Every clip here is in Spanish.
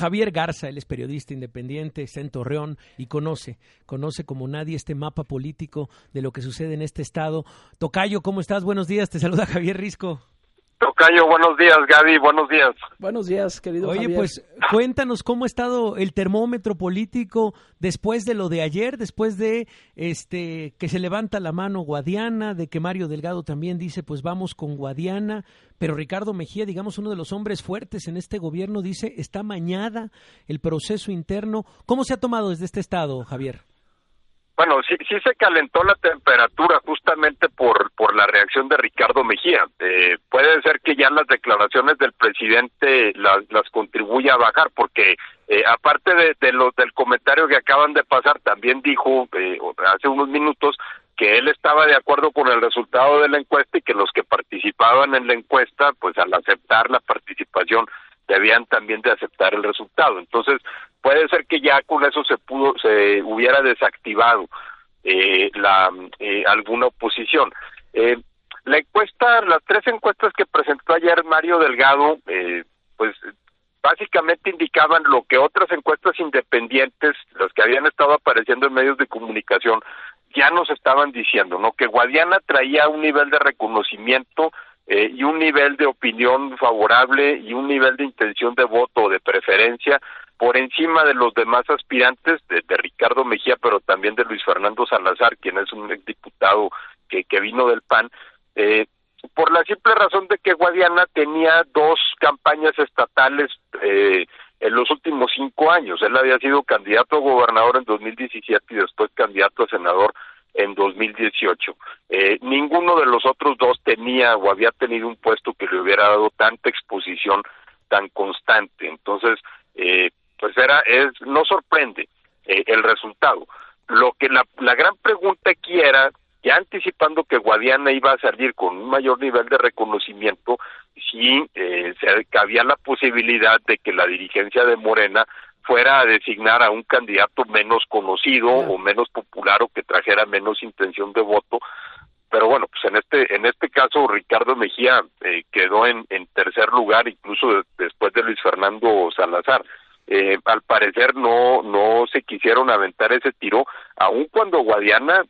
Javier Garza, él es periodista independiente, está en Torreón y conoce como nadie este mapa político de lo que sucede en este estado. Tocayo, ¿cómo estás? Buenos días, te saluda Javier Risco. Tocayo, buenos días, Gaby, buenos días. Buenos días, querido Javier. Oye, pues cuéntanos cómo ha estado el termómetro político después de lo de ayer, después de que se levanta la mano Guadiana, de que Mario Delgado también dice, pues vamos con Guadiana, pero Ricardo Mejía, digamos uno de los hombres fuertes en este gobierno, dice, está amañada el proceso interno. ¿Cómo se ha tomado desde este estado, Javier? Bueno, sí se calentó la temperatura justamente por la reacción de Ricardo Mejía. Puede ser que ya las declaraciones del presidente las contribuya a bajar, porque aparte del comentario que acaban de pasar, también dijo hace unos minutos que él estaba de acuerdo con el resultado de la encuesta y que los que participaban en la encuesta, pues al aceptar la participación, debían también de aceptar el resultado. Entonces, puede ser que ya con eso se hubiera desactivado alguna oposición. La encuesta, las 3 encuestas que presentó ayer Mario Delgado, pues básicamente indicaban lo que otras encuestas independientes, las que habían estado apareciendo en medios de comunicación, ya nos estaban diciendo, ¿no? Que Guadiana traía un nivel de reconocimiento y un nivel de opinión favorable y un nivel de intención de voto o de preferencia por encima de los demás aspirantes, de Ricardo Mejía, pero también de Luis Fernando Salazar, quien es un exdiputado que vino del PAN, por la simple razón de que Guadiana tenía 2 campañas estatales en los últimos 5 años. Él había sido candidato a gobernador en 2017 y después candidato a senador en 2018. Ninguno de los otros 2 tenía o había tenido un puesto que le hubiera dado tanta exposición tan constante. Entonces, pues no sorprende el resultado. Lo que la gran pregunta aquí era, ya anticipando que Guadiana iba a salir con un mayor nivel de reconocimiento, si había la posibilidad de que la dirigencia de Morena fuera a designar a un candidato menos conocido o menos popular o que trajera menos intención de voto. Pero bueno, pues en este caso Ricardo Mejía quedó en tercer lugar, incluso después de Luis Fernando Salazar. Al parecer no se quisieron aventar ese tiro, aun cuando Guadiana,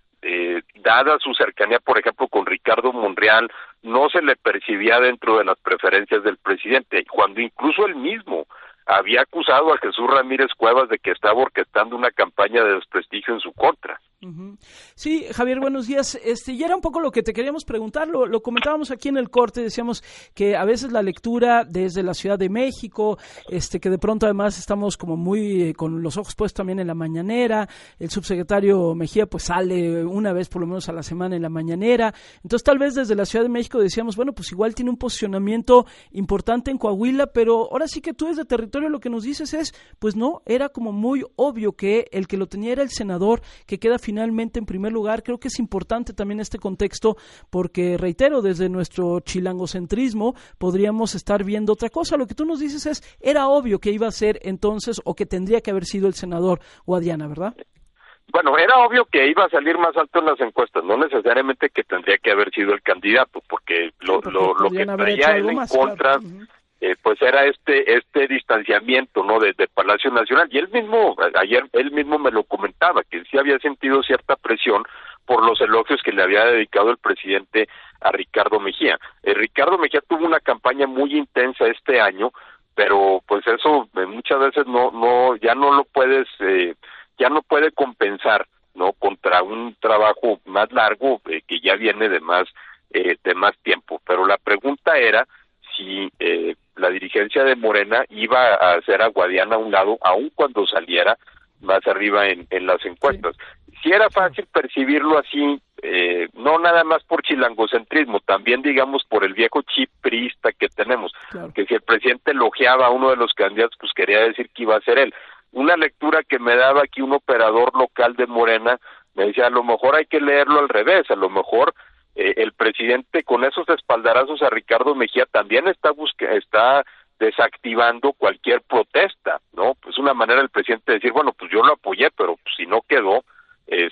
dada su cercanía, por ejemplo, con Ricardo Monreal, no se le percibía dentro de las preferencias del presidente, cuando incluso él mismo había acusado a Jesús Ramírez Cuevas de que estaba orquestando una campaña de desprestigio en su contra. Uh-huh. Sí, Javier, buenos días. Y era un poco lo que te queríamos preguntar, lo comentábamos aquí en el corte, decíamos que a veces la lectura desde la Ciudad de México, que de pronto además estamos como muy con los ojos puestos también en la mañanera, el subsecretario Mejía pues sale una vez por lo menos a la semana en la mañanera, entonces tal vez desde la Ciudad de México decíamos, bueno, pues igual tiene un posicionamiento importante en Coahuila, pero ahora sí que tú desde territorio lo que nos dices es, pues no, era como muy obvio que el que lo tenía era el senador, que queda finalmente en primer lugar. Creo que es importante también este contexto porque, reitero, desde nuestro chilangocentrismo podríamos estar viendo otra cosa. Lo que tú nos dices es, era obvio que iba a ser entonces o que tendría que haber sido el senador Guadiana, ¿verdad? Bueno, era obvio que iba a salir más alto en las encuestas, no necesariamente que tendría que haber sido el candidato, porque lo que traía él en contra... Claro. Uh-huh. Pues era este distanciamiento, ¿no? de Palacio Nacional, y ayer él mismo me lo comentaba, que sí había sentido cierta presión por los elogios que le había dedicado el presidente a Ricardo Mejía. Ricardo Mejía tuvo una campaña muy intensa este año, pero pues eso muchas veces ya no puede compensar, ¿no? Contra un trabajo más largo que ya viene de más tiempo. Pero la pregunta era si la dirigencia de Morena iba a hacer a Guadiana a un lado, aun cuando saliera más arriba en las encuestas. Sí. Si era fácil percibirlo así, no nada más por chilangocentrismo, también digamos por el viejo chip priista que tenemos, claro. Que si el presidente elogiaba a uno de los candidatos, pues quería decir que iba a ser él. Una lectura que me daba aquí un operador local de Morena, me decía, a lo mejor hay que leerlo al revés, a lo mejor el presidente con esos espaldarazos a Ricardo Mejía también está desactivando cualquier protesta, ¿no? Pues una manera del presidente de decir, bueno, pues yo lo apoyé, pero pues, si no quedó,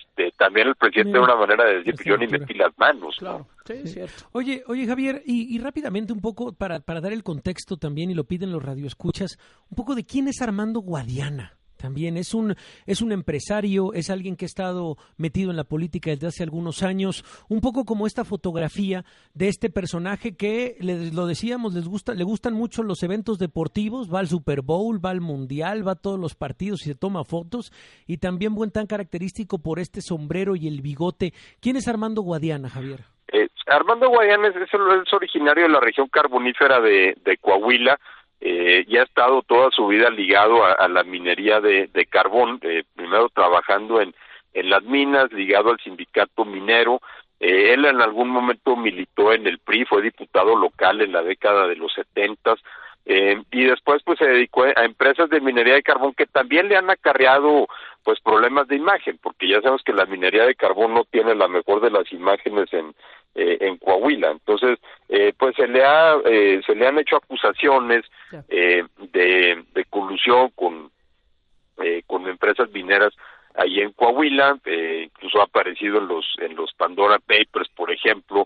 también el presidente de una manera de decir, yo ni metí las manos. Claro, sí, es cierto. Oye, Javier, y rápidamente un poco, para dar el contexto también, y lo piden los radioescuchas, un poco de quién es Armando Guadiana. También es un empresario, es alguien que ha estado metido en la política desde hace algunos años, un poco como esta fotografía de este personaje que, lo decíamos, le gustan mucho los eventos deportivos, va al Super Bowl, va al Mundial, va a todos los partidos y se toma fotos, y también tan característico por este sombrero y el bigote. ¿Quién es Armando Guadiana, Javier? Armando Guadiana es originario de la región carbonífera de Coahuila. Y ha estado toda su vida ligado a la minería de carbón, primero trabajando en las minas, ligado al sindicato minero. Él en algún momento militó en el PRI, fue diputado local en la década de los 70s, y después pues se dedicó a empresas de minería de carbón que también le han acarreado pues problemas de imagen, porque ya sabemos que la minería de carbón no tiene la mejor de las imágenes en Coahuila. Entonces pues se le han hecho acusaciones de colusión con empresas mineras ahí en Coahuila, incluso ha aparecido en los Pandora Papers, por ejemplo.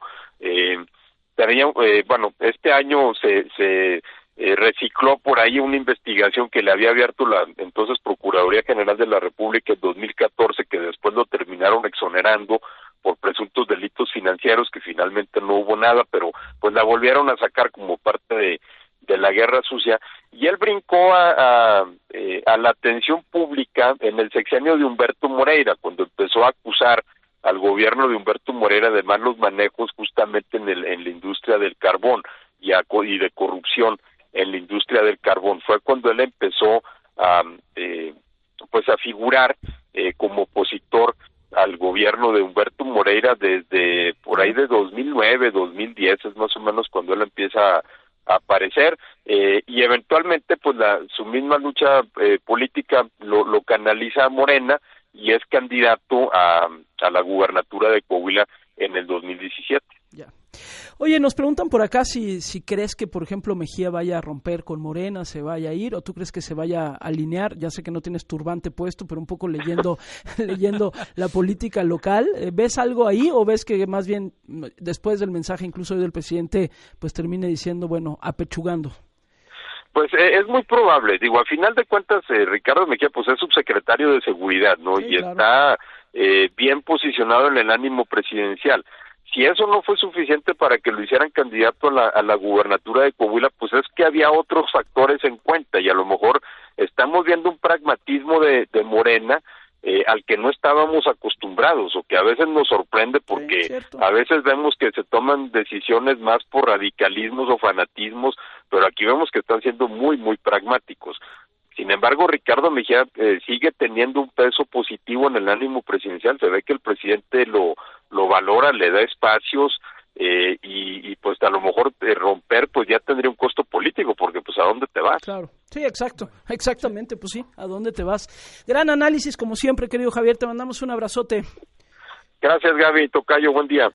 Este año se recicló por ahí una investigación que le había abierto la entonces Procuraduría General de la República en 2014, que después lo terminaron exonerando por presuntos delitos financieros, que finalmente no hubo nada, pero pues la volvieron a sacar como parte de la guerra sucia, y él brincó a la atención pública en el sexenio de Humberto Moreira, cuando empezó a acusar al gobierno de Humberto Moreira de malos manejos justamente en la industria del carbón y de corrupción en la industria del carbón. Fue cuando él empezó a figurar como opositor al gobierno de Humberto Moreira desde por ahí de 2009, 2010, es más o menos cuando él empieza a aparecer, y eventualmente pues su misma lucha política lo canaliza a Morena, y es candidato a la gubernatura de Coahuila en el 2017. Ya. Oye, nos preguntan por acá si crees que, por ejemplo, Mejía vaya a romper con Morena, se vaya a ir, o tú crees que se vaya a alinear. Ya sé que no tienes turbante puesto, pero un poco leyendo la política local. ¿Ves algo ahí, o ves que más bien después del mensaje incluso del presidente pues termine diciendo, bueno, apechugando? Pues es muy probable. Digo, a final de cuentas, Ricardo Mejía pues es subsecretario de Seguridad, ¿no? Sí, y claro, está bien posicionado en el ánimo presidencial. Si eso no fue suficiente para que lo hicieran candidato a la gubernatura de Coahuila, pues es que había otros factores en cuenta, y a lo mejor estamos viendo un pragmatismo de Morena al que no estábamos acostumbrados, o que a veces nos sorprende, porque a veces vemos que se toman decisiones más por radicalismos o fanatismos, pero aquí vemos que están siendo muy, muy pragmáticos. Sin embargo, Ricardo Mejía sigue teniendo un peso positivo en el ánimo presidencial. Se ve que el presidente lo valora, le da espacios, y pues a lo mejor romper pues ya tendría un costo político, porque pues ¿a dónde te vas? Claro, sí, exactamente, pues sí, ¿a dónde te vas? Gran análisis como siempre, querido Javier, te mandamos un abrazote. Gracias, Gaby, tocayo, buen día.